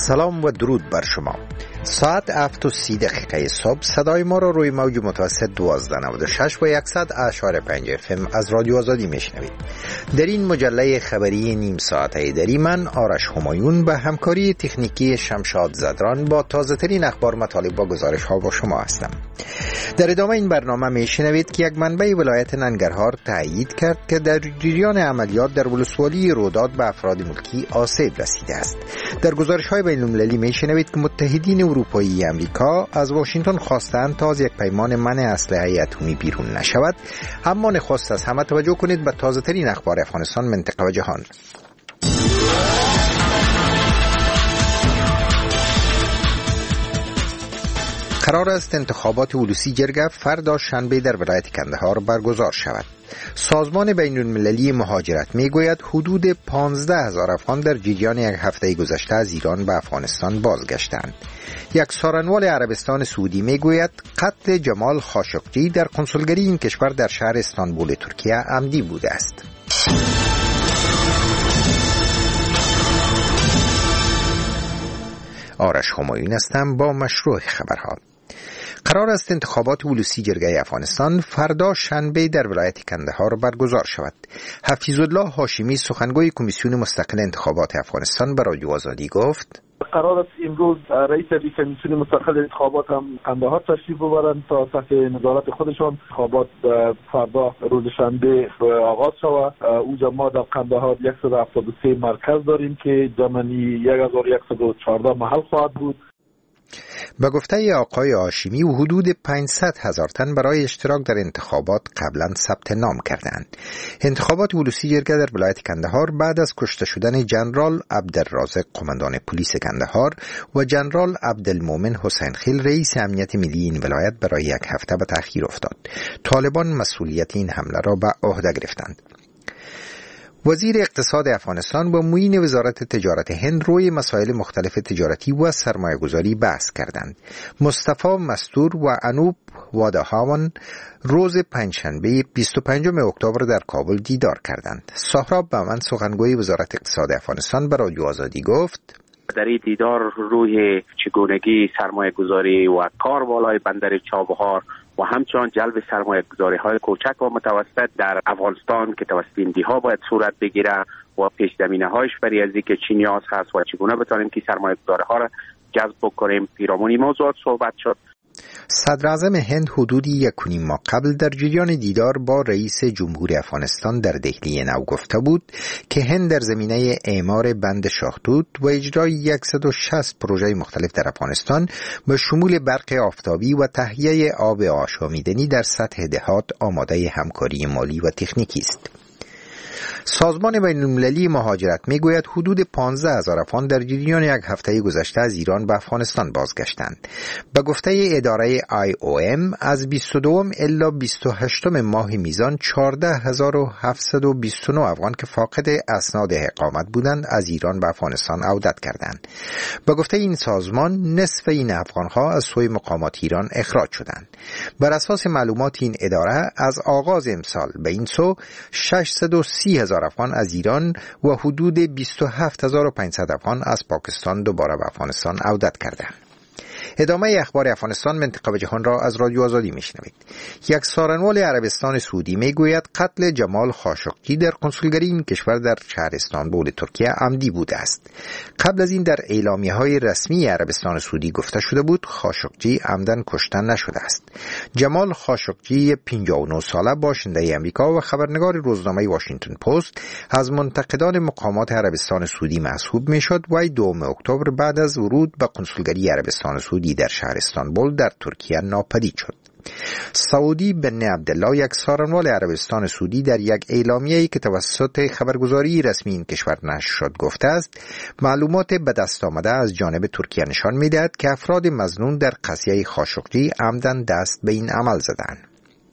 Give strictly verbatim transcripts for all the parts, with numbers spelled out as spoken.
سلام و درود بر شما. ساعت هفت و سی دقیقه صبح صدای ما را روی موج متوسط دوازده نود و شش و صد اشاره پنج اف ام از رادیو آزادی میشنوید. در این مجله خبری نیم ساعته دری من آرش همایون به همکاری تکنیکی شمشاد زدران با تازه ترین اخبار، مطالب و گزارش ها با شما هستم. در ادامه این برنامه میشنوید که یک منبع ولایت ننگرهار تایید کرد که در جریان عملیات در ولسوالی روداد به افراد ملکی آسیب رسیده است. در گزارش های بین المللی میشنوید که متحدین اروپایی امریکا از واشنگتن خواستند تا از یک پیمان منع اسلحه اتمی بیرون نشود، اما نخست از همه توجه کنید به تازه ترین اخبار افغانستان، منطقه و جهان. قرار است انتخابات ولوسی جرگه فردا شنبه در ولایت کندهار برگزار شود. سازمان بین المللی مهاجرت می گوید حدود پانزده هزار افغان در جریان یک هفته گذشته از ایران به افغانستان بازگشتند. یک سارنوال عربستان سعودی می گوید قتل جمال خاشقجی در کنسولگری این کشور در شهر استانبول ترکیه عمدی بوده است. آرش همایون هستم با مشروع خبرها. قرار است انتخابات ولوسی جرگه افغانستان فردا شنبه در ولایت کندهار برگزار شود. حفیظالله هاشمی سخنگوی کمیسیون مستقل انتخابات افغانستان به رادیو آزادی گفت: قرار است امروز رئیس کمیسیون مستقل انتخابات هم کندهار تشریف ببرند تا تحت نظارت خودشان انتخابات فردا روز شنبه آغاز شود. اوجا ما در کندهار صد و هفتاد و سه مرکز داریم که جمعی یک هزار و صد و چهارده محل خواهد بود. به گفته آقای هاشمی حدود پانصد هزار تن برای اشتراک در انتخابات قبلا ثبت نام کردند. انتخابات ولوسی جرگه در ولایت کندهار بعد از کشته شدن جنرال عبدالرازق قماندان پلیس کندهار و جنرال عبدالمومن حسین خیل رئیس امنیت ملی این ولایت برای یک هفته به تأخیر افتاد. طالبان مسئولیت این حمله را به عهده گرفتند. وزیر اقتصاد افغانستان با معین وزارت تجارت هند روی مسائل مختلف تجارتی و سرمایه‌گذاری بحث کردند. مصطفی مستور و انوپ وادهاوان روز پنجشنبه بیست و پنجم اکتبر در کابل دیدار کردند. سهراب بهمن سخنگوی وزارت اقتصاد افغانستان به رادیو آزادی گفت: در این دیدار روی چگونگی سرمایه‌گذاری و کار بالای بندر چابهار و همچنان جلب سرمایه‌گذاری های کوچک و متوسط در افغانستان که توسط هندی ها باید صورت بگیره و پیش زمینه هایش برای از اینکه چی نیاز هست و چگونه بتونیم که سرمایه‌گذاری ها را جذب بکنیم پیرامون این موضوعات صحبت شد. صدر اعظم هند حدودی یک و نیم ماه قبل در جریان دیدار با رئیس جمهور افغانستان در دهلی نو گفته بود که هند در زمینه اعمار بند شاهدود و اجرای صد و شصت پروژه مختلف در افغانستان به شمول برق آفتابی و تهیه آب آشامیدنی در سطح دهات آماده همکاری مالی و تکنیکی است. سازمان بین المللی مهاجرت میگوید حدود پانزده هزار افغان در جریان یک هفته گذشته از ایران به افغانستان بازگشتند. به گفته اداره آی او ام از بیست و دو الی بیست و هشت ماه میزان چهارده هزار و هفتصد و بیست و نه افغان که فاقد اسناد اقامت بودند از ایران به افغانستان عودت کردند. به گفته این سازمان نصف این افغانها از سوی مقامات ایران اخراج شدند. بر اساس معلومات این اداره از آغاز امسال به این سو ششصد و سی هزار افغان از ایران و حدود بیست و هفت هزار و پانصد افغان از پاکستان دوباره به افغانستان عودت کردند. ادامه اخبار افغانستان، منطقه و جهان را از رادیو آزادی میشنوید. یک سارنوال عربستان سعودی میگوید قتل جمال خاشقجی در کنسولگری این کشور در شهر استانبول ترکیه عمدی بوده است. قبل از این در اعلامیه‌های رسمی عربستان سعودی گفته شده بود خاشقجی عمدن کشته نشده است. جمال خاشقجی پنجاه و نه ساله باشنده امریکا و خبرنگار روزنامه واشنگتن پست از منتقدان مقامات عربستان سعودی محسوب میشد و دوم اکتبر بعد از ورود به کنسولگری عربستان سعودی در شهر استانبول در ترکیه ناپدید شد. سعودی بن عبدالله یک سارنوال عربستان سعودی در یک اعلامیه‌ای که توسط خبرگزاری رسمی این کشور نشر شد گفته است معلومات به دست آمده از جانب ترکیه نشان می‌دهد که افراد مظنون در قضیه خاشقجی عمدن دست به این عمل زدند.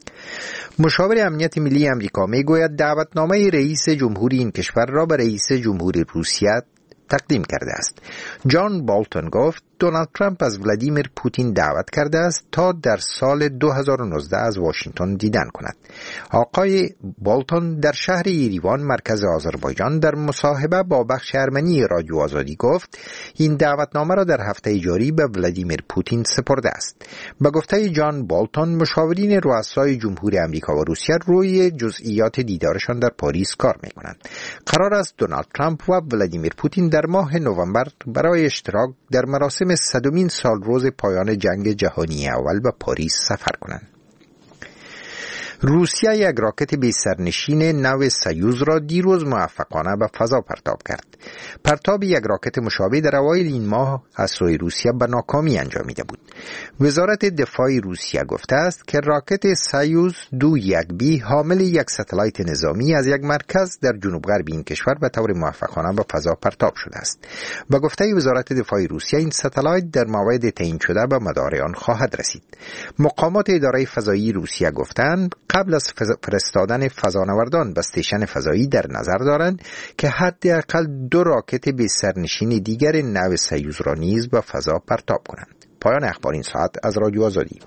مشاور امنیت ملی امریکا میگوید دعوتنامه رئیس جمهوری این کشور را به رئیس جمهوری روسیه تقدیم کرده است. جان بالتون گفت دونالد ترامپ از ولادیمیر پوتین دعوت کرده است تا در سال دو هزار و نوزده از واشنگتن دیدن کند. آقای بولتون در شهر یریوان مرکز آذربایجان در مصاحبه با بخش ارمنی رادیو آزادی گفت این دعوتنامه را در هفته جاری به ولادیمیر پوتین سپرده است. به گفته جان بولتون، مشاورین رؤسای جمهوری آمریکا و روسیه روی جزئیات دیدارشان در پاریس کار می‌کنند. قرار است دونالد ترامپ و ولادیمیر پوتین در ماه نوامبر برای اشتراک در مراسم صدمین سالروز پایان جنگ جهانی اول به پاریس سفر کنند. روسیه یک راکت بی سرنشین نو سیوز را دیروز موفقانه به فضا پرتاب کرد. پرتاب یک راکت مشابه در اوایل این ماه از سوی روسیه به ناکامی انجامیده بود. وزارت دفاع روسیه گفته است که راکت سیوز دو یک بی حامل یک ستلایت نظامی از یک مرکز در جنوب غرب این کشور به طور موفقانه به فضا پرتاب شده است. به گفته وزارت دفاع روسیه این ستلایت در موعد تعیین شده به مدار آن خواهد رسید. مقامات اداره فضایی روسیه گفتند قبل از فرستادن فضانوردان به استیشن فضایی در نظر دارند که حداقل دو راکت بی سرنشین دیگر نو سیوز را نیز به فضا پرتاب کنند. پایان اخبار این ساعت از رادیو آزادی.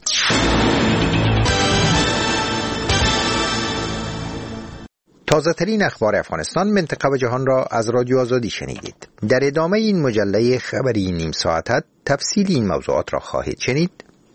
تازه ترین اخبار افغانستان، منطقه و جهان را از رادیو آزادی شنیدید. در ادامه این مجله خبری نیم ساعت تفصیل این موضوعات را خواهید شنید.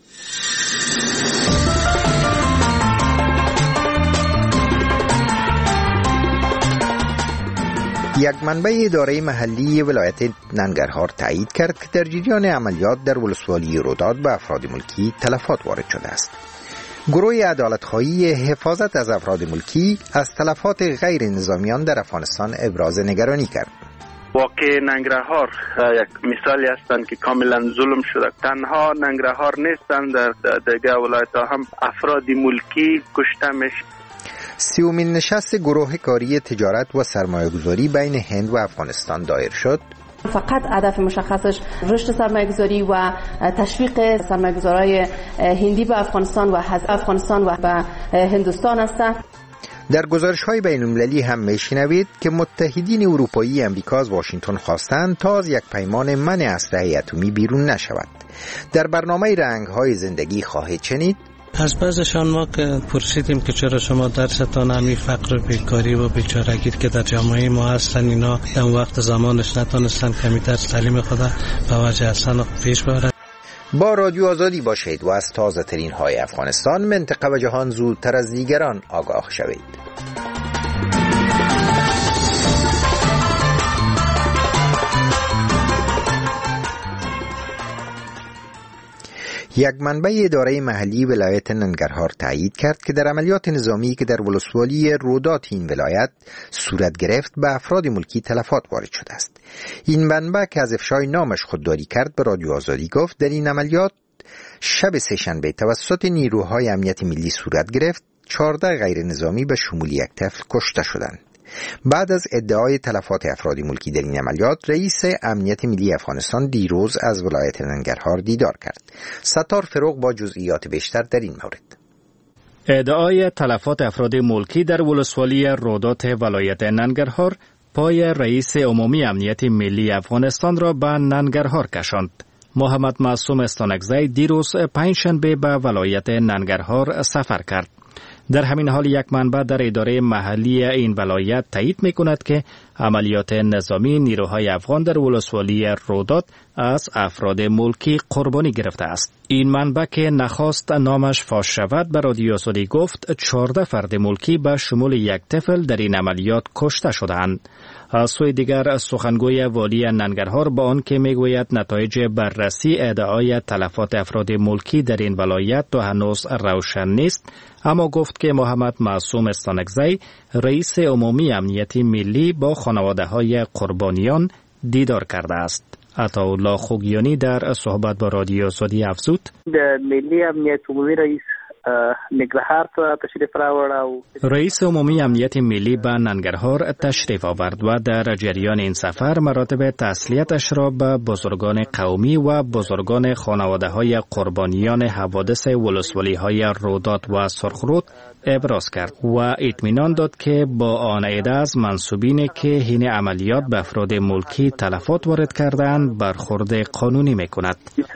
یک منبع اداره محلی ولایت ننگرهار تایید کرد که در جریان عملیات در ولسوالی روداد به افراد ملکی تلفات وارد شده است. گروه عدالت‌خواهی حفاظت از افراد ملکی از تلفات غیر نظامیان در افغانستان ابراز نگرانی کرد. واقع ننگرهار یک مثالی هستند که کاملا ظلم شده. تنها ننگرهار نیستند، در دیگر ولایت‌ها هم افراد ملکی کشته میشن. سیومین نشست گروه کاری تجارت و سرمایه‌گذاری بین هند و افغانستان دایر شد. فقط هدف مشخصش رشد سرمایه‌گذاری و تشویق سرمایه‌گذارای هندی به افغانستان و از افغانستان و به هندوستان است. در گزارش‌های بین‌المللی هم می‌شنوید که متحدین اروپایی امریکا از واشنگتن خواستند تا از یک پیمان منع اسلحه اتمی بیرون نشود. در برنامه رنگ‌های زندگی خواهید شنید از بعضشان ما که پرسیدیم که چرا شما درستان همین فقر و بیکاری و بیچارگی که در جامعه ما هستن اینا در وقت زمانش نتونستن کمی درس تعلیم خود به وجه اصلا پیش ببرن. با رادیو آزادی باشید و از تازه ترین های افغانستان، منطقه و جهان زودتر از دیگران آگاه شوید. یک منبع اداره محلی ولایت ننگرهار تایید کرد که در عملیات نظامی که در ولسوالی رودات این ولایت صورت گرفت به افراد ملکی تلفات وارد شده است. این منبع که از افشای نامش خودداری کرد به رادیو آزادی گفت در این عملیات شب سه‌شنبه توسط نیروهای امنیت ملی صورت گرفت. چهارده غیر نظامی به شمول یک طفل کشته شدند. بعد از ادعای تلفات افراد ملکی در این عملیات، رئیس امنیت ملی افغانستان دیروز از ولایت ننگرهار دیدار کرد. ستار فروغ با جزئیات بیشتر در این مورد. ادعای تلفات افراد ملکی در ولسوالی رودات ولایت ننگرهار پای رئیس عمومی امنیت ملی افغانستان را به ننگرهار کشاند. محمد معصوم استانکزی دیروز پنجشنبه به ولایت ننگرهار سفر کرد. در همین حال یک منبع در اداره محلی این ولایت تایید می‌کند که عملیات نظامی نیروهای افغان در ولسوالی رودات از افراد ملکی قربانی گرفته است. این منبع که نخواست نامش فاش شود به رادیو آزادی گفت چهارده فرد ملکی به شمول یک طفل در این عملیات کشته شدند. از سوی دیگر سخنگوی والی ننگرهار با آن که میگوید نتایج بررسی ادعای تلفات افراد ملکی در این ولایت تا هنوز روشن نیست، اما گفت که محمد معصوم استانکزی رئیس عمومی امنیت ملی با خانواده های قربانیان دیدار کرده است. عطاالله خوگیانی در صحبت با رادیو آزادی افزود در ملی امنیت عمومی رئیس ننګرهار ته تشریف راوړ او رئیس عمومی امنیت ملی به ننگرهار تشریف آورد و در جریان این سفر مراتب تسلیتش را به بزرگان قومی و بزرگان خانواده‌های قربانیان حوادث ولسوالی‌های رودات و سرخرود ابراز کرد و اطمینان داد که با آن عده از منسوبینی که حین عملیات به افراد ملکی تلفات وارد کردند برخورد قانونی می‌کند.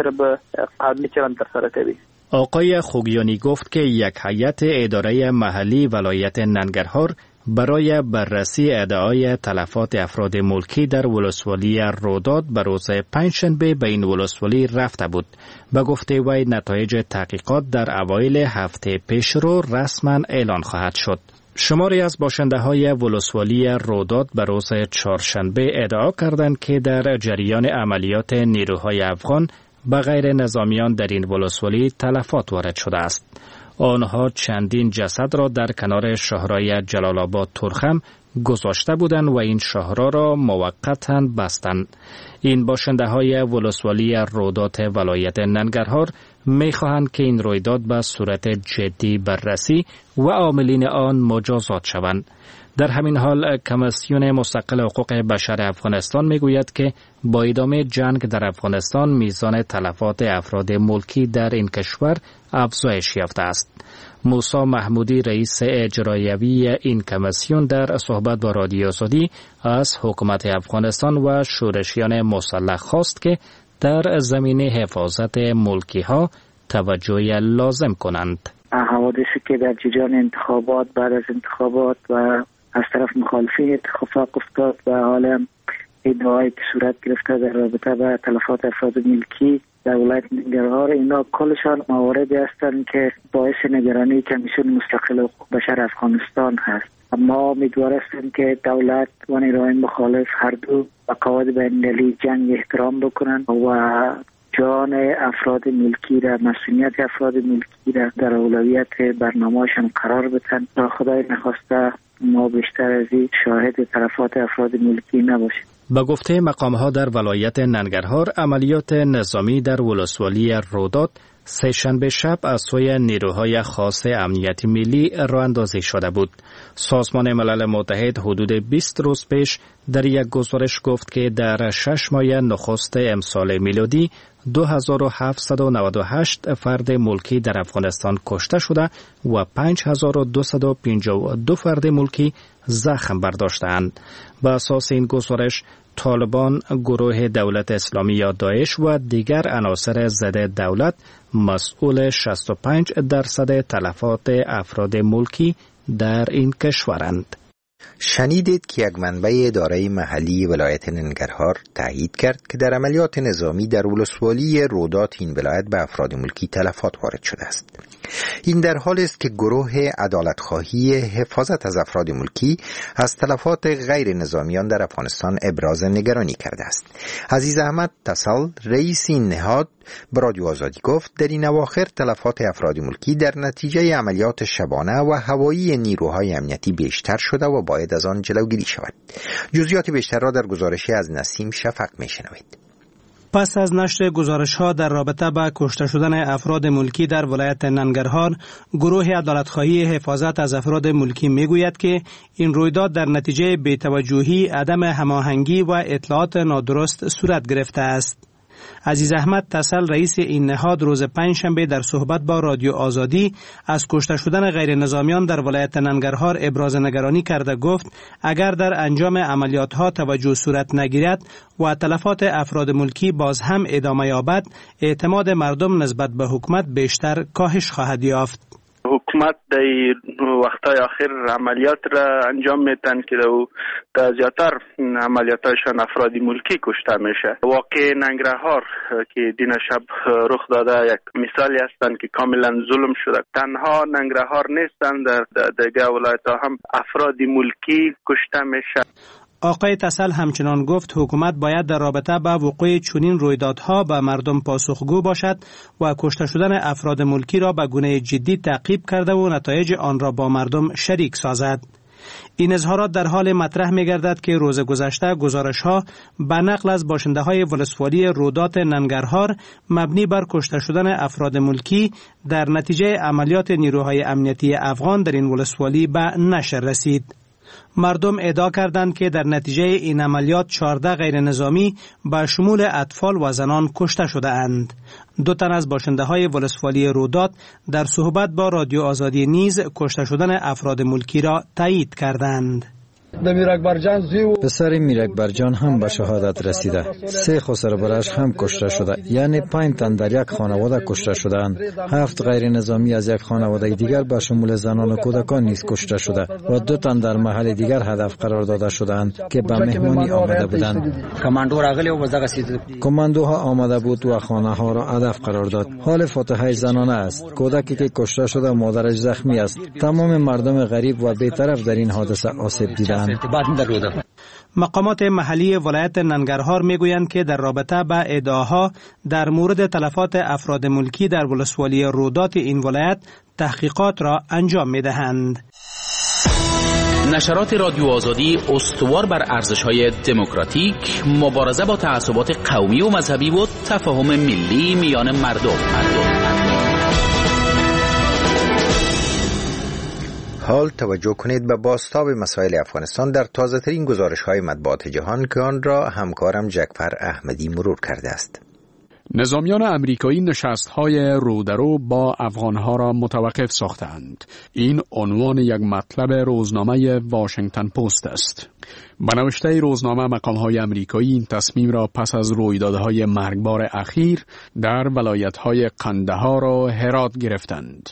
آقای خوگیانی گفت که یک هیئت اداره محلی ولایت ننگرهار برای بررسی ادعای تلفات افراد ملکی در ولسوالی رودات به روز پنجشنبه به این ولسوالی رفته بود. به گفته وی نتایج تحقیقات در اوایل هفته پیشرو رسما اعلان خواهد شد. شماری از باشنده های ولسوالی رودات به روز چهارشنبه ادعا کردند که در جریان عملیات نیروهای افغان به غیر نظامیان در این ولسوالی تلفات وارد شده است. آنها چندین جسد را در کنار شاهرای جلال آباد ترخم گذاشته بودند و این شاهرا را موقتا بستند. این باشنده های ولسوالی رودات ولایت ننگرهار می خواهند که این رویداد به صورت جدی بررسی و عاملین آن مجازات شوند. در همین حال کمیسیون مستقل حقوق بشر افغانستان می گوید که با ادامه جنگ در افغانستان میزان تلفات افراد ملکی در این کشور افزایش یافته است. موسی محمودی رئیس اجرایوی این کمیسیون در صحبت با رادیو آزادی از حکومت افغانستان و شورشیان مسلح خواست که در زمینه حفاظت ملکی ها توجه لازم کنند. حوادثی که در جریان انتخابات بعد از انتخابات و از طرف مخالفین اتفاق افتاد و حالا ادعایی که صورت گرفته در رابطه با تلفات افراد ملکی در ولایت ننگرهار، اینا کلشان مواردی هستند که باعث نگرانی کمیسیون مستقل حقوق بشر افغانستان هست. اما امیدوار هستیم که دولت و نیروهای مخالف هر دو به قواعد بین‌المللی جنگ احترام بکنند و جان افراد ملکی را، مسئولیت افراد ملکی را در اولویت برنامه‌شان قرار بدن تا خدای نخواسته ما بیشتر از این شاهد تلفات افراد ملکی نباشیم. با گفته مقام‌ها در ولایت ننگرهار، عملیات نظامی در ولسوالی رودات سه شنبه شب از سوی نیروهای خاص امنیت ملی راه اندازی شده بود. سازمان ملل متحد حدود بیست روز پیش در یک گزارش گفت که در شش ماه نخست امسال میلادی دو هزار و هفتصد و نود و هشت فرد ملکی در افغانستان کشته شده و پنج هزار و دویست و پنجاه و دو فرد ملکی زخم برداشتند. بر اساس این گزارش، طالبان، گروه دولت اسلامی یا داعش و دیگر عناصر ضد دولت مسئول شصت و پنج درصد تلفات افراد ملکی در این کشورند. شنیدید که یک منبع اداره محلی ولایت ننگرهار تایید کرد که در عملیات نظامی در ولسوالی رودات این ولایت به افراد ملکی تلفات وارد شده است. این در حالی است که گروه عدالتخواهی حفاظت از افراد ملکی از تلفات غیر نظامیان در افغانستان ابراز نگرانی کرده است. عزیز احمد تسل، رئیس این نهاد، به رادیو آزادی گفت در این اواخر تلفات افراد ملکی در نتیجه عملیات شبانه و هوایی نیروهای امنیتی بیشتر شده و باید از آن جلوگیری شود. جزئیات بیشتر را در گزارشی از نسیم شفق میشنوید. پس از نشر گزارش‌ها در رابطه با کشته شدن افراد ملکی در ولایت ننگرهار، گروه عدالتخواهی حفاظت از افراد ملکی میگوید که این رویداد در نتیجه بی‌توجهی، عدم هماهنگی و اطلاعات نادرست صورت گرفته است. عزیز احمد تسل، رئیس این نهاد، روز پنجشنبه در صحبت با رادیو آزادی از کشته شدن غیر نظامیان در ولایت ننگرهار ابراز نگرانی کرده گفت اگر در انجام عملیات ها توجه صورت نگیرد و تلفات افراد ملکی باز هم ادامه یابد، اعتماد مردم نسبت به حکومت بیشتر کاهش خواهد یافت. حکومت در وقتای آخر عملیات را انجام میتن که در زیادتر عملیاتشان افراد ملکی کشته میشه. واقع ننگرهار که دین شب رخ داده یک مثالی هستند که کاملا ظلم شده. تنها ننگرهار نیستند، در دیگه ولایت ها هم افراد ملکی کشته میشه. آقای تسل همچنان گفت حکومت باید در رابطه با وقوع چنین رویدادها به مردم پاسخگو باشد و کشته شدن افراد ملکی را به گونه جدی تعقیب کرده و نتایج آن را با مردم شریک سازد. این اظهارات در حال مطرح می گردد که روز گذشته گزارش ها به نقل از باشنده های ولسوالی رودات ننگرهار مبنی بر کشته شدن افراد ملکی در نتیجه عملیات نیروهای امنیتی افغان در این ولسوالی به نشر رسید. مردم ادعا کردند که در نتیجه این عملیات چهارده غیر نظامی به شمول اطفال و زنان کشته شده اند. دو تن از باشنده های ولسوالی رودات در صحبت با رادیو آزادی نیز کشته شدن افراد ملکی را تایید کردند. پسر میر اکبر جان هم به شهادت رسیده. سه خسر برش هم کشته شده. یعنی پنج تن در یک خانواده کشته شدند. هفت غیر نظامی از یک خانواده دیگر به شمول زنان و کودکان نیز کشته شده و دو تن در محل دیگر هدف قرار داده شدند که به مهمانی آمده بودند. کماندوها آمده بود و خانه ها را هدف قرار داد. حال فاتحه زنانه است. کودکی که کشته شده مادرش زخمی است. تمام مردم غریب و بی‌طرف در این حادثه آسیب دیدند. مقامات محلی ولایت ننگرهار میگویند که در رابطه با ادعاها در مورد تلفات افراد ملکی در ولسوالی رودات این ولایت تحقیقات را انجام میدهند. نشرات رادیو آزادی استوار بر ارزش‌های دموکراتیک، مبارزه با تعصبات قومی و مذهبی و تفاهم ملی میان مردم. حال توجه کنید به بازتاب مسائل افغانستان در تازه ترین گزارش های مطبوعات جهان که آن را همکارم جعفر احمدی مرور کرده است. نظامیان امریکایی نشست‌های رودرو با افغان‌ها را متوقف ساختند. این عنوان یک مطلب روزنامه واشنگتن پست است. به نوشته روزنامه مقام‌های امریکایی این تصمیم را پس از رویدادهای مرگبار اخیر در ولایت‌های قندهار و هرات گرفتند.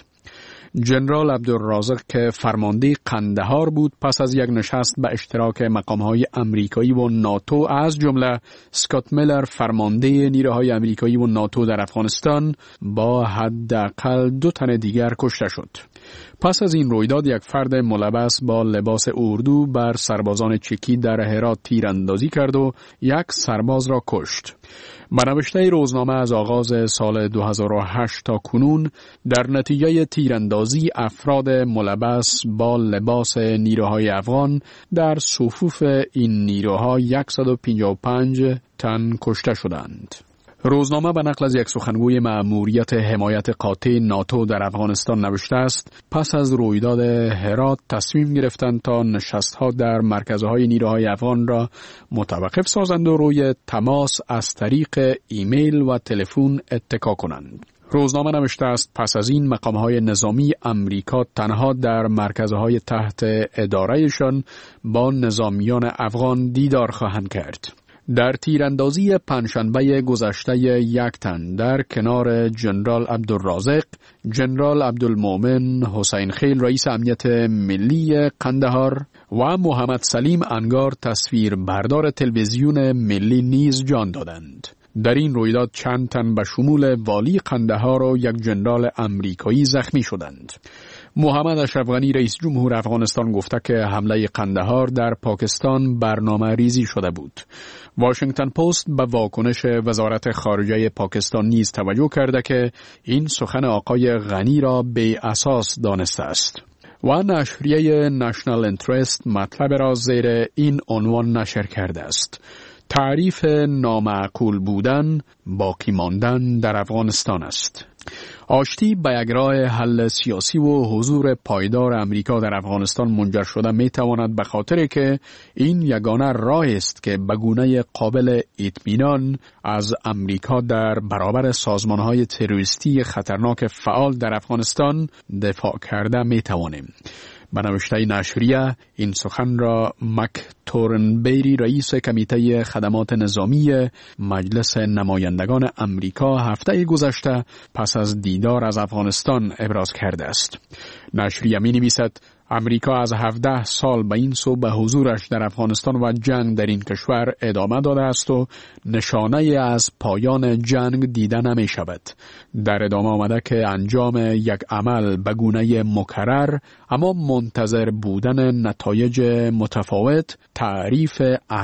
جنرال عبدالرازق که فرمانده قندهار بود پس از یک نشست به اشتراک مقام‌های امریکایی و ناتو از جمله اسکات میلر فرمانده نیروهای امریکایی و ناتو در افغانستان با حداقل دو تن دیگر کشته شد. پس از این رویداد یک فرد ملبس با لباس اردو بر سربازان چکی در هرات تیراندازی کرد و یک سرباز را کشت. به نوشته روزنامه از آغاز سال دو هزار و هشت تا کنون در نتیجه تیراندازی افراد ملبس با لباس نیروهای افغان در صفوف این نیروها صد و پنجاه و پنج تن کشته شدند. روزنامه به نقل از یک سخنگوی مأموریت حمایت قاطع ناتو در افغانستان نوشته است: پس از رویداد هرات تصمیم گرفتند تا نشست‌ها در مرکزهای نیروهای افغان را متوقف سازند و روی تماس از طریق ایمیل و تلفن اتکا کنند. روزنامه نوشته است پس از این مقام‌های نظامی امریکا تنها در مرکزهای تحت ادارهشان با نظامیان افغان دیدار خواهند کرد. در تیراندازی پنجشنبه گذشته یک تن در کنار جنرال عبدالرازق، جنرال عبدالمومن حسین خیل رئیس امنیت ملی قندهار و محمد سلیم انگار تصویر بردار تلویزیون ملی نیز جان دادند. در این رویداد چند تن به شمول والی قندهار و یک جنرال امریکایی زخمی شدند. محمد اشرف غنی رئیس جمهور افغانستان گفته که حمله قندهار در پاکستان برنامه ریزی شده بود. واشنگتن پست به واکنش وزارت خارجه پاکستان نیز توجه کرده که این سخن آقای غنی را بی اساس دانسته است. و نشریه نشنال انترست مطلب را زیر این عنوان نشر کرده است: تعریف نامعقول بودن باقی ماندن در افغانستان است. آشتی به یک راه حل سیاسی و حضور پایدار امریکا در افغانستان منجر شده می تواند به خاطر که این یگانه راه است که به گونه قابل اطمینان از امریکا در برابر سازمان‌های تروریستی خطرناک فعال در افغانستان دفاع کرده می توانیم. به نوشته نشریه این سخن را مک تورنبری رئیس کمیته خدمات نظامی مجلس نمایندگان امریکا هفته گذشته پس از دیدار از افغانستان ابراز کرده است. نشریه می نویسد: امریکا از هفده سال به این سو به حضورش در افغانستان و جنگ در این کشور ادامه داده است و نشانه از پایان جنگ دیده نمی شود. در ادامه آمده که انجام یک عمل به گونه مکرر اما منتظر بودن نتایج متفاوت تعریف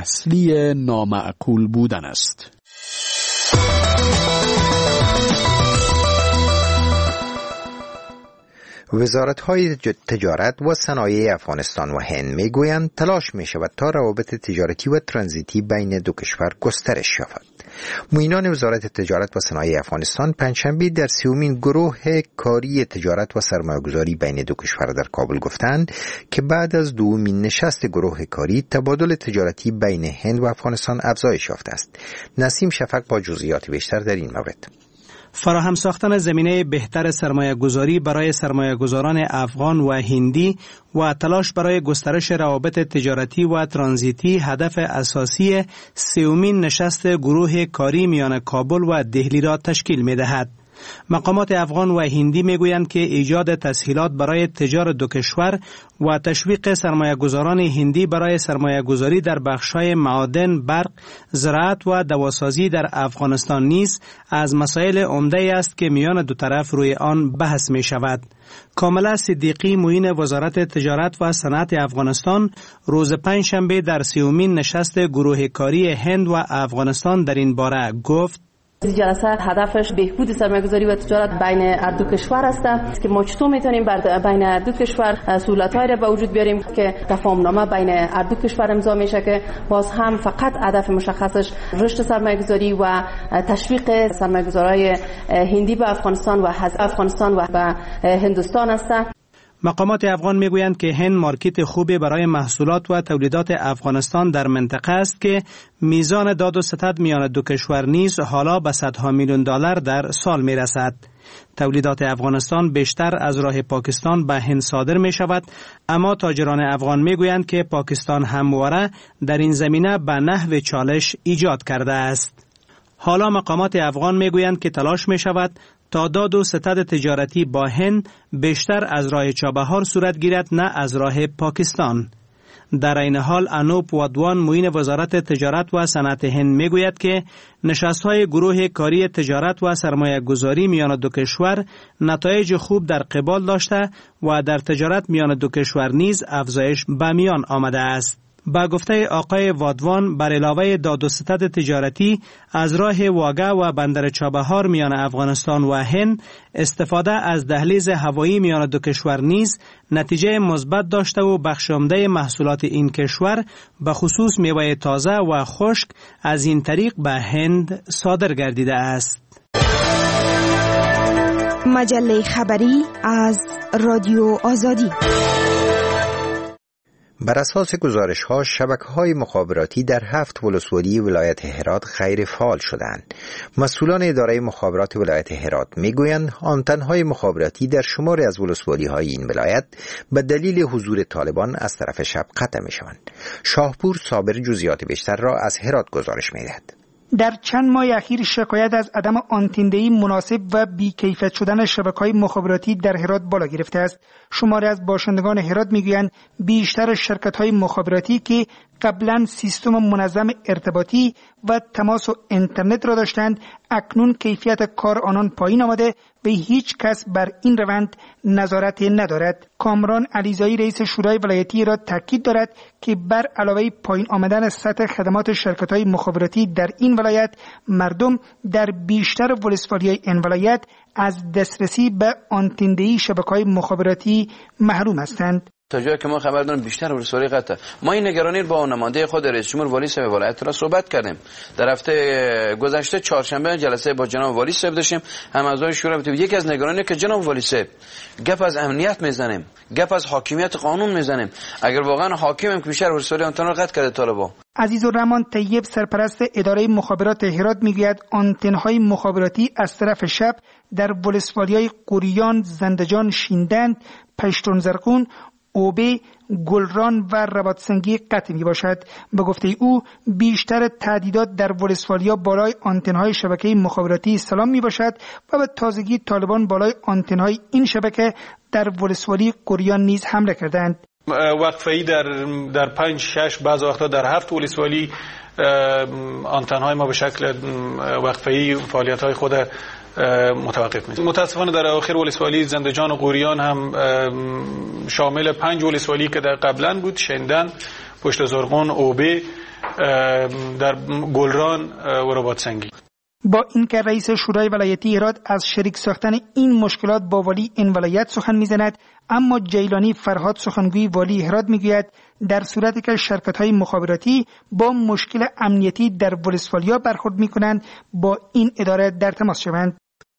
اصلی نامعقول بودن است. وزارت‌های تجارت و صنایع افغانستان و هند می‌گویند تلاش می‌شود تا روابط تجارتی و ترانزیتی بین دو کشور گسترش یابد. معینان وزارت تجارت و صنایع افغانستان پنجشنبه در سیومین گروه کاری تجارت و سرمایه‌گذاری بین دو کشور در کابل گفتند که بعد از دومین نشست گروه کاری تبادل تجارتی بین هند و افغانستان افزایش یافته است. نسیم شفق با جزئیات بیشتر در این مورد. فراهم ساختن زمینه بهتر سرمایه گذاری برای سرمایه گذاران افغان و هندی و تلاش برای گسترش روابط تجارتی و ترانزیتی هدف اساسی سومین نشست گروه کاری میان کابل و دهلی را تشکیل می دهد. مقامات افغان و هندی میگویند که ایجاد تسهیلات برای تجار دو کشور و تشویق سرمایه‌گذاران هندی برای سرمایه‌گذاری در بخش‌های معادن، برق، زراعت و دواسازی در افغانستان نیز از مسائل عمده است که میان دو طرف روی آن بحث می شود. کاملا صدیقی معین وزارت تجارت و صنعت افغانستان روز پنجشنبه در سیومین نشست گروه کاری هند و افغانستان در این باره گفت: این جلسه هدفش بهبود سرمایه‌گذاری و تجارت بین دو کشور است که ما چطور میتونیم بین دو کشور سهولت‌هایی را به وجود بیاریم که تفاهمنامه بین دو کشور امضا میشه که باز هم فقط هدف مشخصش رشد سرمایه‌گذاری و تشویق سرمایه‌گذارای هندی به افغانستان و از افغانستان و به هندوستان است. مقامات افغان میگویند که هند مارکت خوبی برای محصولات و تولیدات افغانستان در منطقه است که میزان داد و ستد میان دو کشور نیز حالا به صدها میلیون دلار در سال میرسد. تولیدات افغانستان بیشتر از راه پاکستان به هند صادر می شود، اما تاجران افغان میگویند که پاکستان همواره در این زمینه به نحو چالش ایجاد کرده است. حالا مقامات افغان میگویند که تلاش می شود تا داد و ستد تجارتی با هند بیشتر از راه چابهار صورت گیرد نه از راه پاکستان. در این حال انوپ وادوان معین وزارت تجارت و صنعت هند میگوید که نشست‌های گروه کاری تجارت و سرمایه گذاری میان دو کشور نتایج خوب در قبال داشته و در تجارت میان دو کشور نیز افزایش به میان آمده است. با گفته آقای وادوان بر علاوه داد و ستد تجارتی از راه واگه و بندر چابهار میان افغانستان و هند، استفاده از دهلیز هوایی میان دو کشور نیز نتیجه مثبت داشته و بخش عمده محصولات این کشور به خصوص میوه تازه و خشک از این طریق به هند صادر گردیده است. مجله خبری از رادیو آزادی. بر اساس گزارش‌ها شبکه‌های مخابراتی در هفت ولسوالی ولایت هرات غیر فعال شدند. مسئولان اداره مخابرات ولایت هرات میگویند آنتن‌های مخابراتی در شماری از ولسوالی‌های این ولایت به دلیل حضور طالبان از طرف شب قطع می‌شوند. شاهپور صابر جزئیات بیشتر را از هرات گزارش می‌دهد. در چند ماه اخیر شکایت از عدم آنتندهی مناسب و بی‌کیفیت شدن شبکه‌های مخابراتی در هرات بالا گرفته است. شماری از باشندگان هرات میگویند بیشتر شرکت‌های مخابراتی که قبلا سیستم منظم ارتباطی و تماس و اینترنت را داشتند، اکنون کیفیت کار آنان پایین آمده و هیچ کس بر این روند نظارت ندارد. کامران علیزایی رئیس شورای ولایتی را تاکید دارد که بر علاوه پایین آمدن سطح خدمات شرکت‌های مخابراتی در این ولایت، مردم در بیشتر ولسوالی‌های این ولایت از دسترسی به آنتندهی شبکه‌های مخابراتی محروم هستند. تا جایی که ما خبر داریم بیشتر ولسوالی قطع. ما این نگرانی با نماینده خود رئیس جمهور والی صاحب ولایت را صحبت کردیم. در هفته گذشته چهارشنبه جلسه با جناب والی صاحب داشتیم. هم اعضای شورا بودیم. یکی از نگرانی که جناب والی صاحب گپ از امنیت میزنیم، گپ از حاکمیت قانون میزنیم. اگر واقعا حاکمیم که بیشتر ولسوالی آنتن را قطع کرده طالبان. عزیزالرحمن طیب سرپرست اداره مخابرات هرات میگوید آنتن‌های مخابراتی از طرف شب در ولسوالی‌های قوریان، زندجان، شیندند، پشتون زرقون، اوبه، گلران و رباطسنگی قطع می باشد. به گفته او بیشتر تهدیدات در ولسوالیا بالای آنتن‌های شبکه مخابراتی سلام می باشد و به تازگی طالبان بالای آنتن‌های این شبکه در ولسوالی قوریان نیز حمله کردند. وقفه‌ای در در پنج شش بعض وقتا در هفت ولسوالی آنتن‌های ما به شکل وقفه‌ای فعالیت‌های خود متوقف میشه. متاسفانه در آخر ولسوالی زندجان و قوریان هم شامل پنج ولسوالی که در قبلا بود، شندن، پشت زرغون، اوبه، در گلران و رباطسنگی. با اینکه رئیس شورای ولایتی هرات از شریک ساختن این مشکلات با والی این ولایت سخن میزند، اما جیلانی فرهاد سخنگوی والی هرات میگوید در صورتی که شرکت‌های مخابراتی با مشکل امنیتی در ولسوالیا برخورد میکنند با این اداره در تماس شوند.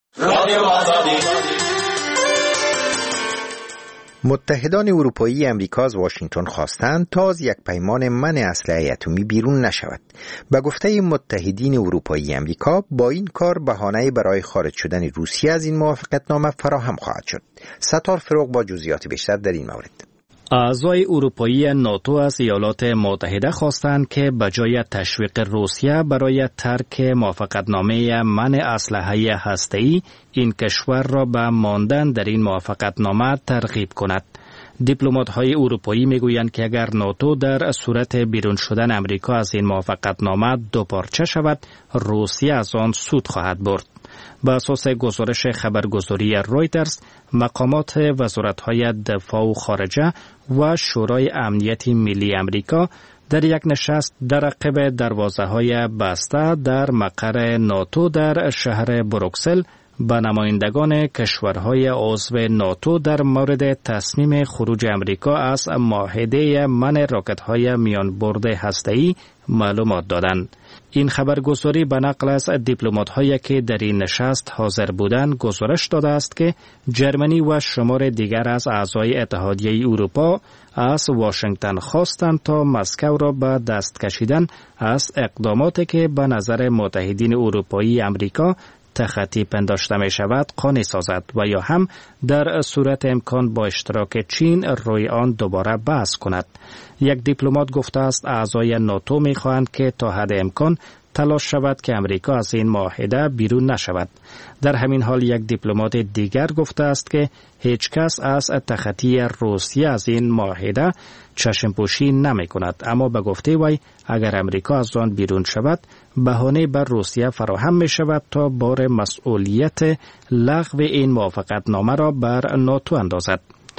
متحدان اروپایی امریکا از واشنگتن خواستند تا از یک پیمان منع اسلحه اتمی بیرون نشود. به گفته متحدین اروپایی امریکا با این کار بهانه برای خارج شدن روسیه از این موافقتنامه فراهم خواهد شد. ستار فروغ با جزئیات بیشتر در این مورد. اعضای اروپایی ناتو از ایالات متحده خواستند که بجای تشویق روسیه برای ترک موافقتنامه منع اسلحه هسته‌ای، این کشور را به ماندن در این موافقتنامه ترغیب کند. دیپلمات‌های اروپایی میگویند که اگر ناتو در صورت بیرون شدن امریکا از این موافقتنامه دوپارچه شود، روسیه از آن سود خواهد برد. بر اساس گزارش خبرگزاری رویترز، مقامات وزارت‌های دفاع و خارجه و شورای امنیت ملی امریکا در یک نشست در عقب دروازه‌های بسته در مقر ناتو در شهر بروکسل به نمایندگان کشورهای عضو ناتو در مورد تصمیم خروج امریکا از معاهده منع راکت‌های میان برد هسته‌ای معلومات دادند. این خبرگزاری به نقل از دیپلمات‌هایی که در این نشست حاضر بودند گزارش داده است که جرمنی و شمار دیگر از اعضای اتحادیه اروپا از واشنگتن خواستند تا مسکو را به دست کشیدن از اقداماتی که به نظر متحدین اروپایی امریکا تخطی پنداشته می شود قانع سازد و یا هم در صورت امکان با اشتراک چین روی آن دوباره بحث کند. یک دیپلمات گفته است اعضای ناتو می خواهند که تا حد امکان تلاش شود که امریکا از این معاهده بیرون نشود. در همین حال یک دیپلمات دیگر گفته است که هیچ کس از تخطی روسیه از این معاهده چشم پوشی نمی کند، اما به گفته وی اگر امریکا از آن بیرون شود بهانه بر روسیه فراهم می شود تا بار مسئولیت لغو این موافقتنامه را بر ناتو اندازد.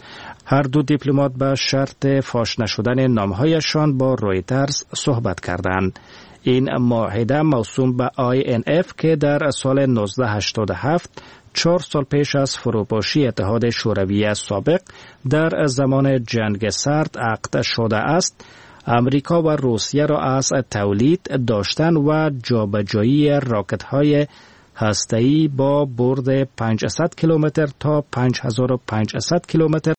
هر دو دیپلمات به شرط فاش نشدن نامهایشان با رویترز صحبت کردند. این معاهده موسوم به آی ان اف که در سال نوزده هشتاد و هفت چهار سال پیش از فروپاشی اتحاد شوروی سابق در زمان جنگ سرد عقد شده است، امریکا و روسیه را از تولید، داشتن و جابجایی راکت‌های هسته‌ای با برد پانصد کیلومتر تا پنج هزار و پانصد کیلومتر